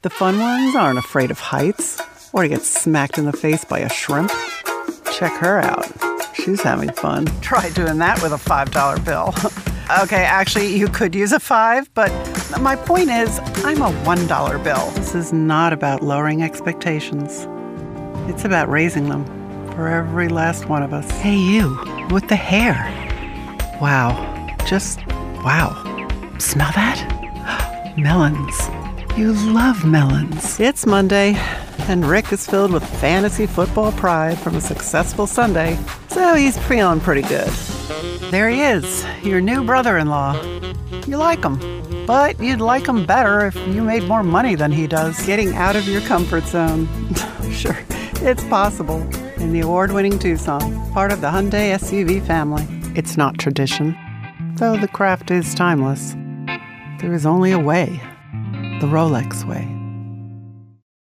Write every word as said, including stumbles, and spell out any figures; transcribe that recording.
The fun ones aren't afraid of heights or to get smacked in the face by a shrimp. Check her out. She's having fun. Try doing that with a five dollar bill. Okay, actually, you could use a five, but my point is, I'm a one dollar bill. This is not about lowering expectations. It's about raising them for every last one of us. Hey, you, with the hair. Wow. Just wow. Smell that? Melons. You love melons. It's Monday, and Rick is filled with fantasy football pride from a successful Sunday, so he's feeling pretty good. There he is, your new brother-in-law. You like him, but you'd like him better if you made more money than he does. Getting out of your comfort zone. Sure, it's possible. In the award-winning Tucson, part of the Hyundai S U V family. It's not tradition, though the craft is timeless. There is only a way, the Rolex way.